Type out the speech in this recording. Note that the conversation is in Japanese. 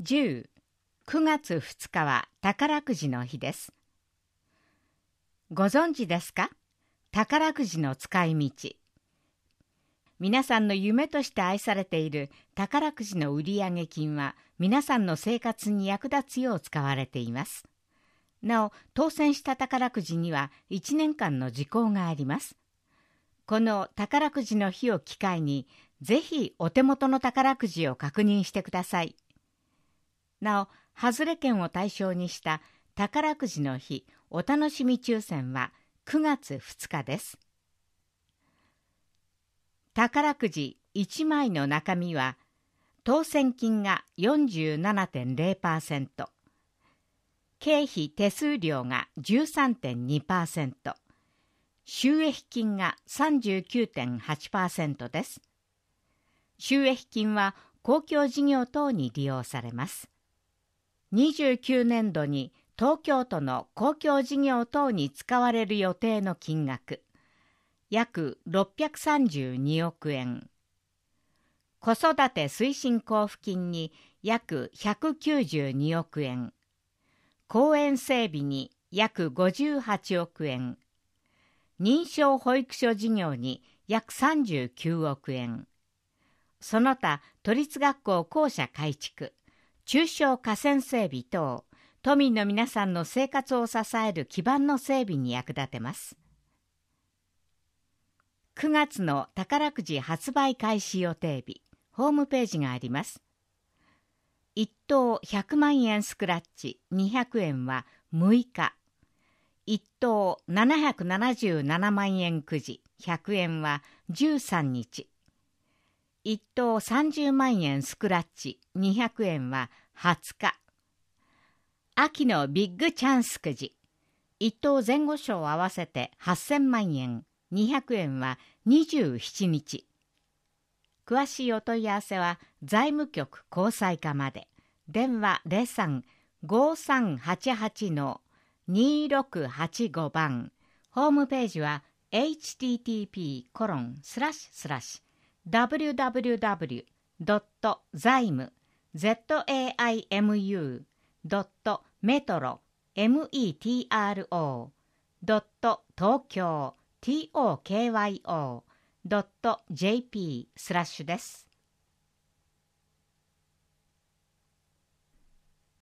9月2日は宝くじの日です。ご存知ですか？宝くじの使い道。皆さんの夢として愛されている宝くじの売上金は皆さんの生活に役立つよう使われています。なお、当選した宝くじには1年間の時効があります。この宝くじの日を機会に、ぜひお手元の宝くじを確認してください。なお、外れ券を対象にした宝くじの日お楽しみ抽選は9月2日です。宝くじ1枚の中身は、当選金が 47.0%、経費手数料が 13.2%、収益金が 39.8% です。収益金は公共事業等に利用されます。29年度に東京都の公共事業等に使われる予定の金額、約632億円。子育て推進交付金に約192億円。公園整備に約58億円。認証保育所事業に約39億円。その他、都立学校校舎改築、中小河川整備等、都民の皆さんの生活を支える基盤の整備に役立てます。9月の宝くじ発売開始予定日、ホームページがあります。1等100万円スクラッチ200円は6日、1等777万円くじ100円は13日、1等30万円スクラッチ200円は20日。秋のビッグチャンスくじ、1等前後賞を合わせて8000万円200円は27日。詳しいお問い合わせは財務局交際課まで。電話03-5388-2685番。ホームページは http://www.zaimu.metro.tokyo.jp/ です。